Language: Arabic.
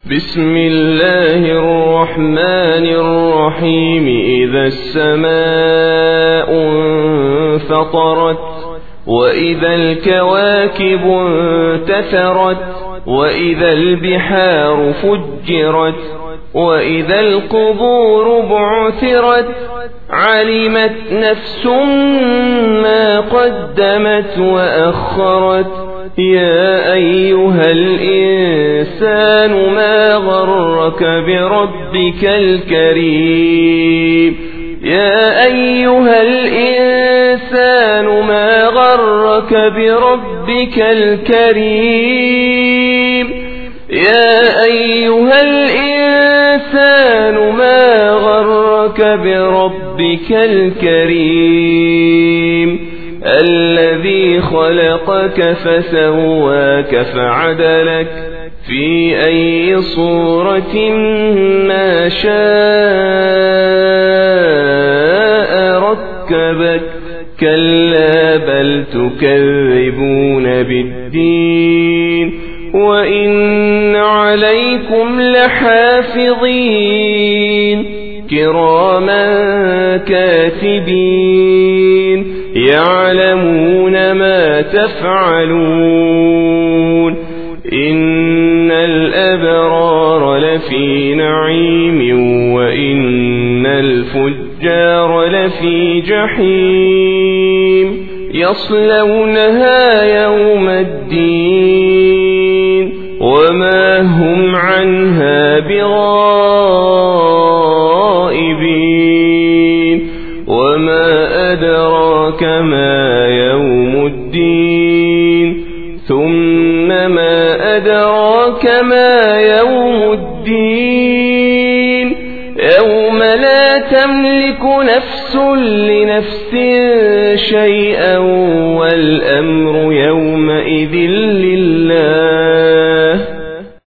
بسم الله الرحمن الرحيم. إذا السماء انفطرت وإذا الكواكب انتثرت وإذا البحار فجرت وإذا القبور بعثرت علمت نفس ما قدمت وأخرت. يا أيها الإنسان ما غرك بربك الكريم. يا أيها الإنسان ما غرك بربك الكريم. يا أيها الإنسان ما غرك بربك الكريم الذي خلقك فسواك فعدلك في أي صورة ما شاء ركبك. كلا بل تكذبون بالدين وإن عليكم لحافظين كراما كاتبين يعلمون ما تفعلون. إن الأبرار لفي نعيم وإن الفجار لفي جحيم يصلونها يوم الدين وما هم عنها بغائبين. وما أدراك ما يوم الدين ثم ما أدراك ما يوم الدين يوم لا تملك نفس لنفس شيئا والأمر يومئذ لله.